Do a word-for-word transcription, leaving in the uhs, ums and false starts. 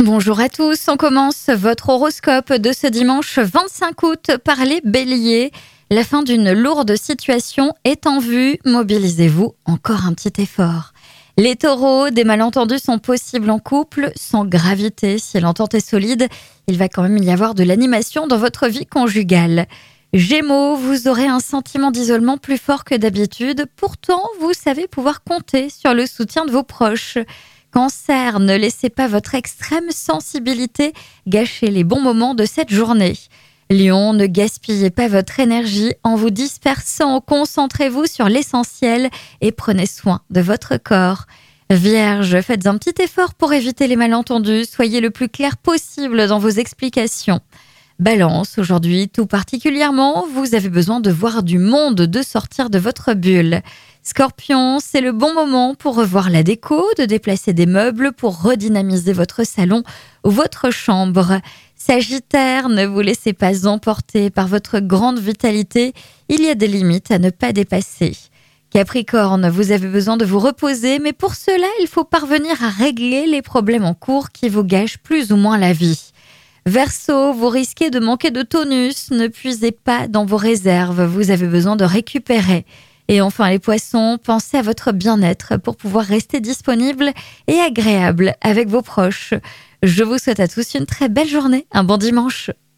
Bonjour à tous, on commence votre horoscope de ce dimanche vingt-cinq août par les béliers. La fin d'une lourde situation est en vue, mobilisez-vous, encore un petit effort. Les taureaux, des malentendus sont possibles en couple, sans gravité. Si l'entente est solide, il va quand même y avoir de l'animation dans votre vie conjugale. Gémeaux, vous aurez un sentiment d'isolement plus fort que d'habitude, pourtant vous savez pouvoir compter sur le soutien de vos proches. Cancer, ne laissez pas votre extrême sensibilité gâcher les bons moments de cette journée. Lion, ne gaspillez pas votre énergie en vous dispersant, concentrez-vous sur l'essentiel et prenez soin de votre corps. Vierge, faites un petit effort pour éviter les malentendus, soyez le plus clair possible dans vos explications. Balance, aujourd'hui tout particulièrement, vous avez besoin de voir du monde, de sortir de votre bulle. Scorpion, c'est le bon moment pour revoir la déco, de déplacer des meubles pour redynamiser votre salon ou votre chambre. Sagittaire, ne vous laissez pas emporter par votre grande vitalité, il y a des limites à ne pas dépasser. Capricorne, vous avez besoin de vous reposer, mais pour cela, il faut parvenir à régler les problèmes en cours qui vous gâchent plus ou moins la vie. Verseau, vous risquez de manquer de tonus, ne puisez pas dans vos réserves, vous avez besoin de récupérer. Et enfin les poissons, pensez à votre bien-être pour pouvoir rester disponible et agréable avec vos proches. Je vous souhaite à tous une très belle journée, un bon dimanche.